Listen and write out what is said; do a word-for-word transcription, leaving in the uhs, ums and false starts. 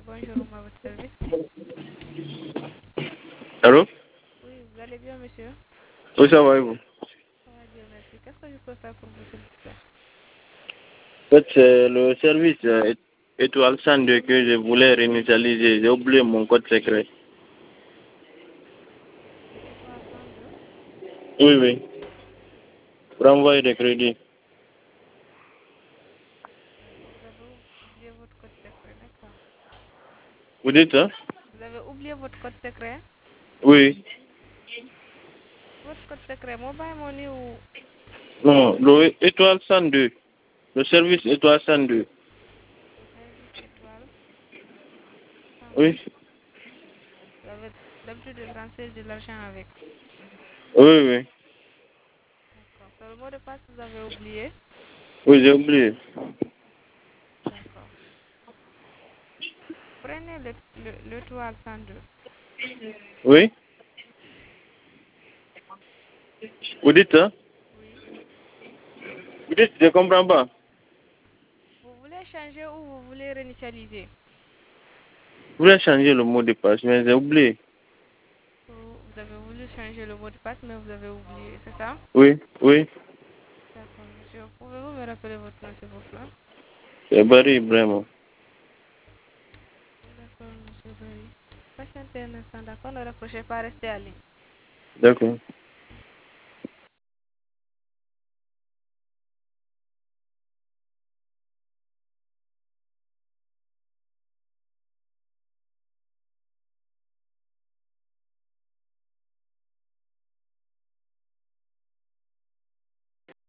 bonjour, à votre service. Allô? Oui, vous allez bien, monsieur? Oui, ça va et vous? Ça va, Dieu merci. Qu'est-ce que je peux faire pour vous, s'il vous plaît? En fait, c'est le service euh, étoile cent deux que je voulais réinitialiser. J'ai oublié mon code secret. C'est étoile cent deux. Oui, oui. Pour envoyer des crédits. D'accord, vous avez ou- oublié votre code secret, d'accord. Vous dites ça? Vous avez oublié votre code secret? Oui. Votre code secret, mobile money ou Non, le étoile cent deux. Le service étoile cent deux. le service étoile cent deux? Oui. Vous avez l'habitude de transférer de l'argent avec. Oui, oui. D'accord. C'est le mot de passe que vous avez oublié? Oui, j'ai oublié. D'accord. Prenez le, le, l'étoile cent deux. Oui. Vous dites ça? Oui. Vous dites, je comprends pas. Vous voulez changer ou vous voulez réinitialiser? Je voulais changer le mot de passe, mais j'ai oublié. Vous vous avez voulu changer le mot de passe, mais vous avez oublié, c'est ça? Oui, oui. D'accord, monsieur. Pouvez-vous me rappeler votre nom, s'il vous plaît? C'est Barry, vraiment. D'accord, monsieur Barry. Patientez un instant, d'accord? Ne raccrochez pas, restez à ligne. D'accord.